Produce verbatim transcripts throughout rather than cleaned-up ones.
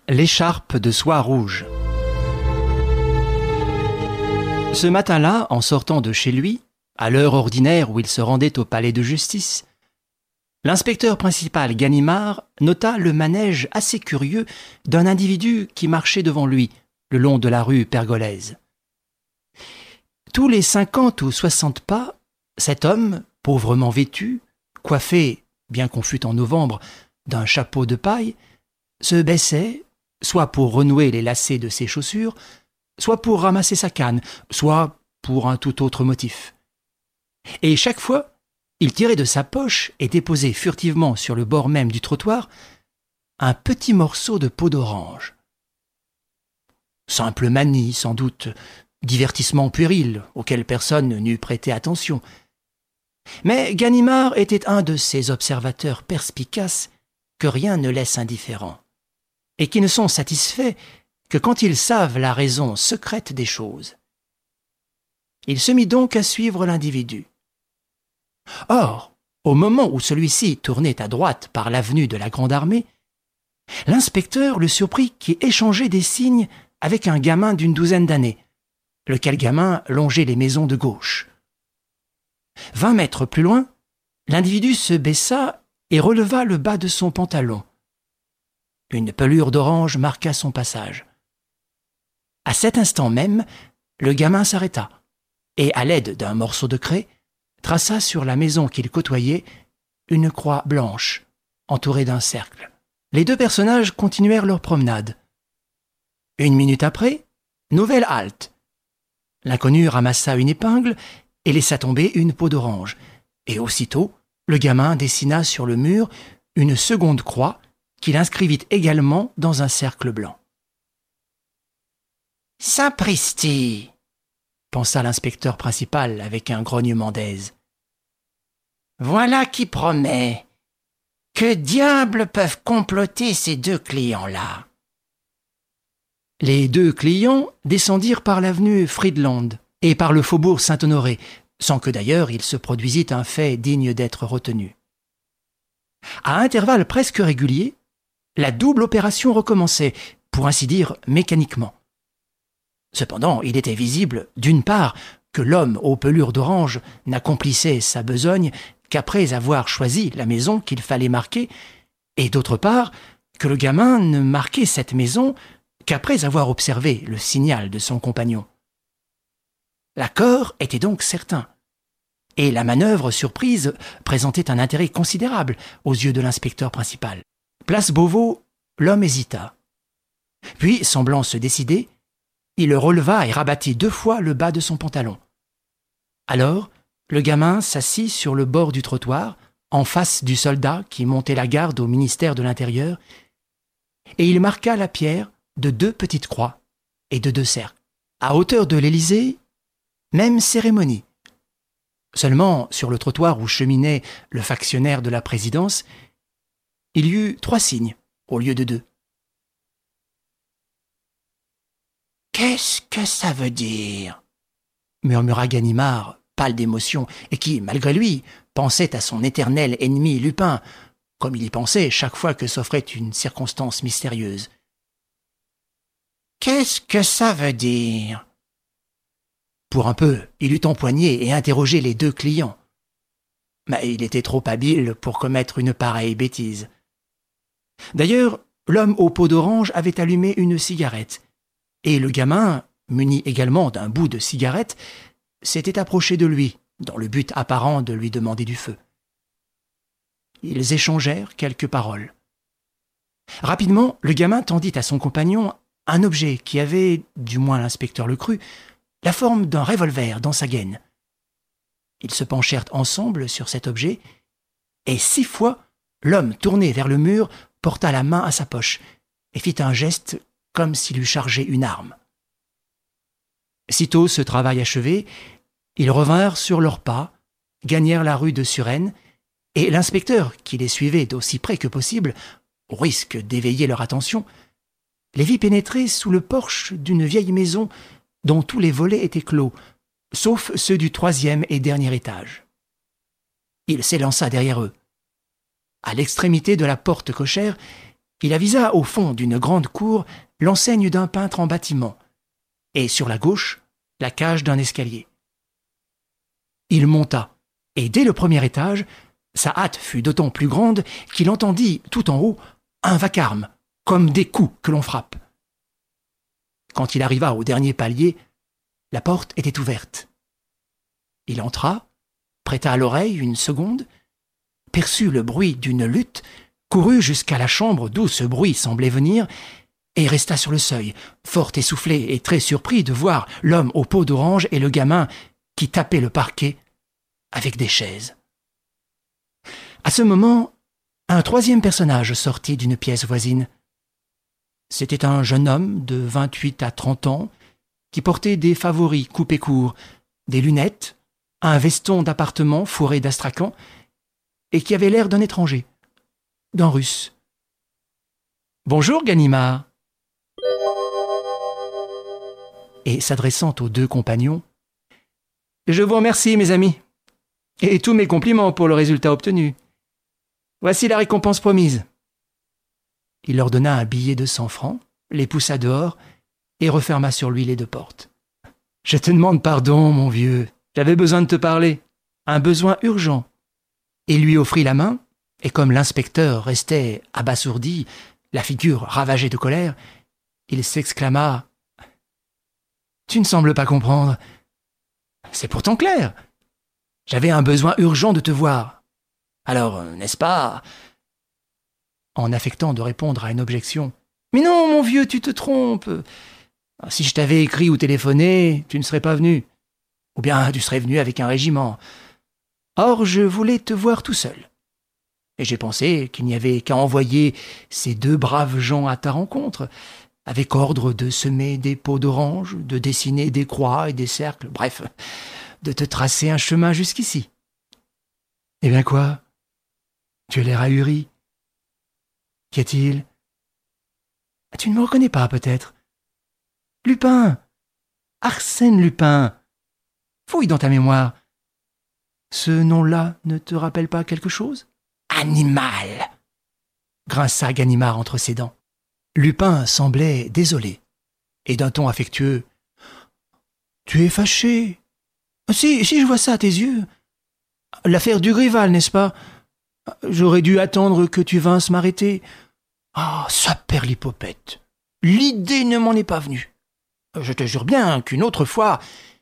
L'écharpe de soie rouge. Ce matin-là, en sortant de chez lui, à l'heure ordinaire où il se rendait au palais de justice, l'inspecteur principal Ganimard nota le manège assez curieux d'un individu qui marchait devant lui, le long de la rue Pergolèse. Tous les cinquante ou soixante pas, cet homme, pauvrement vêtu, coiffé, bien qu'on fût en novembre, d'un chapeau de paille, se baissait, soit pour renouer les lacets de ses chaussures, soit pour ramasser sa canne, soit pour un tout autre motif. Et chaque fois, il tirait de sa poche et déposait furtivement sur le bord même du trottoir un petit morceau de peau d'orange. Simple manie, sans doute, divertissement puéril auquel personne n'eût prêté attention. Mais Ganimard était un de ces observateurs perspicaces que rien ne laisse indifférent, et qui ne sont satisfaits que quand ils savent la raison secrète des choses. Il se mit donc à suivre l'individu. Or, au moment où celui-ci tournait à droite par l'avenue de la Grande Armée, l'inspecteur le surprit qui échangeait des signes avec un gamin d'une douzaine d'années, lequel gamin longeait les maisons de gauche. Vingt mètres plus loin, l'individu se baissa et releva le bas de son pantalon. Une pelure d'orange marqua son passage. À cet instant même, le gamin s'arrêta et, à l'aide d'un morceau de craie, traça sur la maison qu'il côtoyait une croix blanche, entourée d'un cercle. Les deux personnages continuèrent leur promenade. Une minute après, nouvelle halte. L'inconnu ramassa une épingle et laissa tomber une peau d'orange, et aussitôt, le gamin dessina sur le mur une seconde croix qu'il inscrivit également dans un cercle blanc. « Sapristi !» pensa l'inspecteur principal avec un grognement d'aise. « Voilà qui promet. Que diable peuvent comploter ces deux clients-là ?» Les deux clients descendirent par l'avenue Friedland et par le faubourg Saint-Honoré, sans que d'ailleurs il se produisît un fait digne d'être retenu. À intervalles presque réguliers, la double opération recommençait, pour ainsi dire mécaniquement. Cependant, il était visible, d'une part, que l'homme aux pelures d'orange n'accomplissait sa besogne qu'après avoir choisi la maison qu'il fallait marquer, et d'autre part, que le gamin ne marquait cette maison qu'après avoir observé le signal de son compagnon. L'accord était donc certain, et la manœuvre surprise présentait un intérêt considérable aux yeux de l'inspecteur principal. Place Beauvau, l'homme hésita. Puis, semblant se décider, il releva et rabattit deux fois le bas de son pantalon. Alors, le gamin s'assit sur le bord du trottoir, en face du soldat qui montait la garde au ministère de l'Intérieur, et il marqua la pierre de deux petites croix et de deux cercles. À hauteur de l'Élysée, même cérémonie. Seulement, sur le trottoir où cheminait le factionnaire de la présidence, il y eut trois signes au lieu de deux. « Qu'est-ce que ça veut dire ?» murmura Ganimard, pâle d'émotion, et qui, malgré lui, pensait à son éternel ennemi Lupin, comme il y pensait chaque fois que s'offrait une circonstance mystérieuse. « Qu'est-ce que ça veut dire ?» Pour un peu, il eut empoigné et interrogé les deux clients. Mais il était trop habile pour commettre une pareille bêtise. D'ailleurs, l'homme aux peaux d'orange avait allumé une cigarette, et le gamin, muni également d'un bout de cigarette, s'était approché de lui, dans le but apparent de lui demander du feu. Ils échangèrent quelques paroles. Rapidement, le gamin tendit à son compagnon un objet qui avait, du moins l'inspecteur le crut, la forme d'un revolver dans sa gaine. Ils se penchèrent ensemble sur cet objet, et six fois, l'homme tourné vers le mur porta la main à sa poche et fit un geste comme s'il eût chargé une arme. Sitôt ce travail achevé, ils revinrent sur leurs pas, gagnèrent la rue de Suresnes, et l'inspecteur, qui les suivait d'aussi près que possible, au risque d'éveiller leur attention, les vit pénétrer sous le porche d'une vieille maison dont tous les volets étaient clos, sauf ceux du troisième et dernier étage. Il s'élança derrière eux. À l'extrémité de la porte cochère, Il avisa au fond d'une grande cour l'enseigne d'un peintre en bâtiment, et sur la gauche, la cage d'un escalier. Il monta, et dès le premier étage, sa hâte fut d'autant plus grande qu'il entendit, tout en haut, un vacarme, comme des coups que l'on frappe. Quand il arriva au dernier palier, la porte était ouverte. Il entra, prêta l'oreille une seconde, perçut le bruit d'une lutte, courut jusqu'à la chambre d'où ce bruit semblait venir, et resta sur le seuil, fort essoufflé et très surpris de voir l'homme aux peaux d'orange et le gamin qui tapait le parquet avec des chaises. À ce moment, un troisième personnage sortit d'une pièce voisine. C'était un jeune homme de vingt-huit à trente ans qui portait des favoris coupés courts, des lunettes, un veston d'appartement fourré d'astracan et qui avait l'air d'un étranger, d'un Russe. « Bonjour, Ganimard !» Et s'adressant aux deux compagnons, « Je vous remercie, mes amis, et tous mes compliments pour le résultat obtenu. Voici la récompense promise. » Il leur donna un billet de cent francs, les poussa dehors et referma sur lui les deux portes. « Je te demande pardon, mon vieux, j'avais besoin de te parler, un besoin urgent. » Il lui offrit la main, et comme l'inspecteur restait abasourdi, la figure ravagée de colère, il s'exclama « Tu ne sembles pas comprendre. C'est pourtant clair. J'avais un besoin urgent de te voir. Alors, n'est-ce pas ?» En affectant de répondre à une objection. « Mais non, mon vieux, tu te trompes. Si je t'avais écrit ou téléphoné, tu ne serais pas venu. Ou bien tu serais venu avec un régiment. Or, je voulais te voir tout seul. Et j'ai pensé qu'il n'y avait qu'à envoyer ces deux braves gens à ta rencontre, avec ordre de semer des pots d'orange, de dessiner des croix et des cercles, bref, de te tracer un chemin jusqu'ici. Eh bien quoi? Tu as l'air ahuri. Qu'y a-t-il? Tu ne me reconnais pas, peut-être? Lupin! Arsène Lupin! Fouille dans ta mémoire. Ce nom-là ne te rappelle pas quelque chose? Animal! Grinça Ganimard entre ses dents. Lupin semblait désolé, et d'un ton affectueux. Tu es fâché? Si, si je vois ça à tes yeux. L'affaire Dugrival, n'est-ce pas? J'aurais dû attendre que tu vinsses m'arrêter. Ah, saperlipopette! L'idée ne m'en est pas venue. Je te jure bien qu'une autre fois...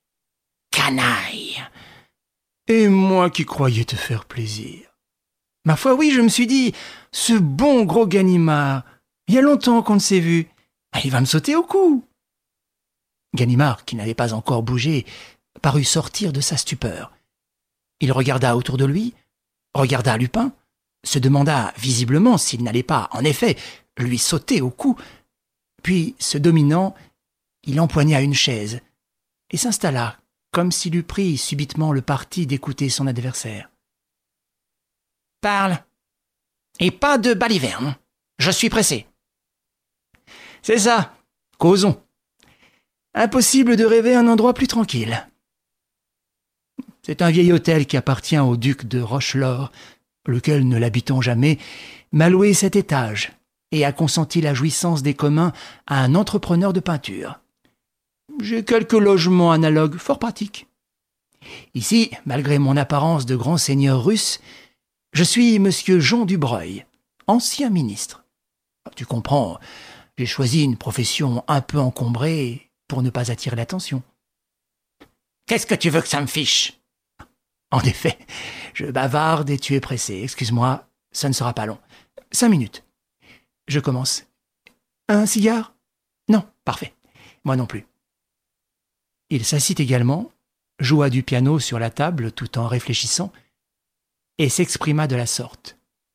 Canaille! Et moi qui croyais te faire plaisir. Ma foi, oui, je me suis dit, ce bon gros Ganimard, il y a longtemps qu'on ne s'est vu, il va me sauter au cou. Ganimard, qui n'avait pas encore bougé, parut sortir de sa stupeur. Il regarda autour de lui, regarda Lupin, se demanda visiblement s'il n'allait pas, en effet, lui sauter au cou, puis, se dominant, il empoigna une chaise et s'installa, comme s'il eût pris subitement le parti d'écouter son adversaire. « Parle, et pas de baliverne, je suis pressé. »« C'est ça, causons. Impossible de rêver un endroit plus tranquille. C'est un vieil hôtel qui appartient au duc de Rochelor, lequel, ne l'habitant jamais, m'a loué cet étage et a consenti la jouissance des communs à un entrepreneur de peinture. J'ai quelques logements analogues fort pratiques. Ici, malgré mon apparence de grand seigneur russe, je suis monsieur Jean Dubreuil, ancien ministre. Tu comprends, j'ai choisi une profession un peu encombrée pour ne pas attirer l'attention. Qu'est-ce que tu veux que ça me fiche? En effet, je bavarde et tu es pressé. Excuse-moi, ça ne sera pas long. Cinq minutes. Je commence. Un cigare? Non, parfait. Moi non plus. Il s'assit également, joua du piano sur la table tout en réfléchissant, et s'exprima de la sorte.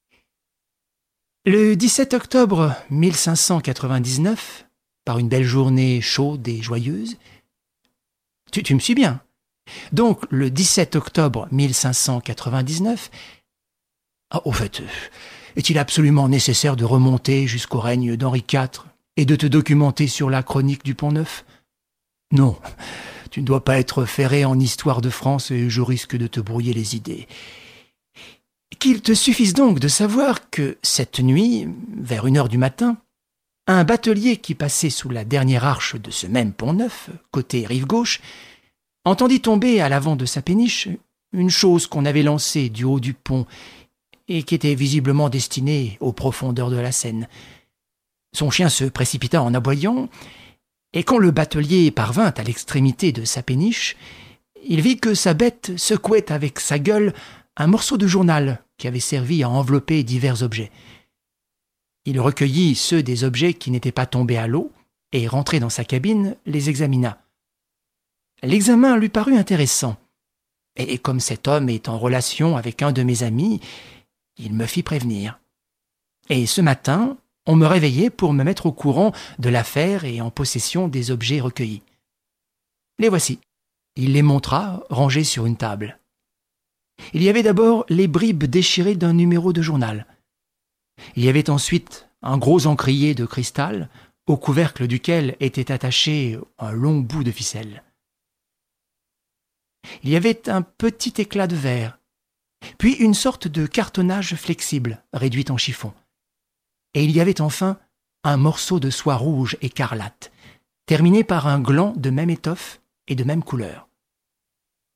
Le dix-sept octobre mille cinq cent quatre-vingt-dix-neuf, par une belle journée chaude et joyeuse, tu, tu me suis bien. Donc, le dix-sept octobre mille cinq cent quatre-vingt-dix-neuf, ah, au fait, est-il absolument nécessaire de remonter jusqu'au règne d'Henri quatre et de te documenter sur la chronique du Pont-Neuf? Non, tu ne dois pas être ferré en histoire de France et je risque de te brouiller les idées. Qu'il te suffise donc de savoir que, cette nuit, vers une heure du matin, un batelier qui passait sous la dernière arche de ce même pont-neuf, côté rive gauche, entendit tomber à l'avant de sa péniche une chose qu'on avait lancée du haut du pont et qui était visiblement destinée aux profondeurs de la Seine. Son chien se précipita en aboyant, et quand le batelier parvint à l'extrémité de sa péniche, il vit que sa bête secouait avec sa gueule un morceau de journal qui avait servi à envelopper divers objets. Il recueillit ceux des objets qui n'étaient pas tombés à l'eau et, rentré dans sa cabine, les examina. L'examen lui parut intéressant, et comme cet homme est en relation avec un de mes amis, il me fit prévenir. Et ce matin, on me réveillait pour me mettre au courant de l'affaire et en possession des objets recueillis. Les voici. Il les montra, rangés sur une table. Il y avait d'abord les bribes déchirées d'un numéro de journal. Il y avait ensuite un gros encrier de cristal, au couvercle duquel était attaché un long bout de ficelle. Il y avait un petit éclat de verre, puis une sorte de cartonnage flexible, réduit en chiffon. Et il y avait enfin un morceau de soie rouge écarlate, terminé par un gland de même étoffe et de même couleur.